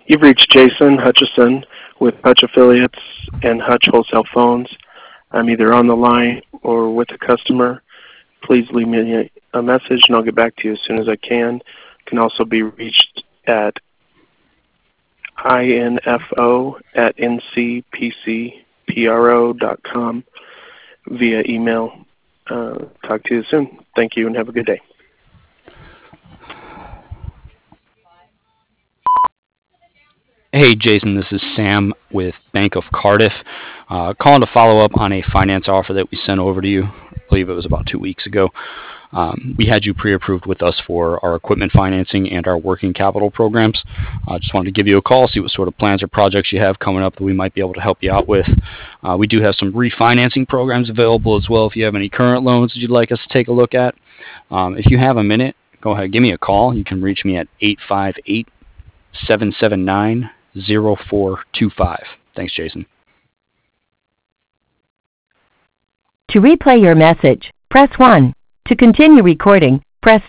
You've reached Jason Hutchison with Hutch Affiliates and Hutch Wholesale Phones. I'm either on the line or with a customer. Please leave me a message and I'll get back to you as soon as I can. Can also be reached at info@ncpcpro.com via email. Talk to you soon. Thank you and have a good day. Hey, Jason, this is Sam with Bank of Cardiff. Calling to follow up on a finance offer that we sent over to you. I believe it was about 2 weeks ago. We had you pre-approved with us for our equipment financing and our working capital programs. Just wanted to give you a call, see what sort of plans or projects you have coming up that we might be able to help you out with. We do have some refinancing programs available as well if you have any current loans that you'd like us to take a look at. If you have a minute, go ahead, give me a call. You can reach me at 858-779-0425. Thanks, Jason. To replay your message, press 1. To continue recording, press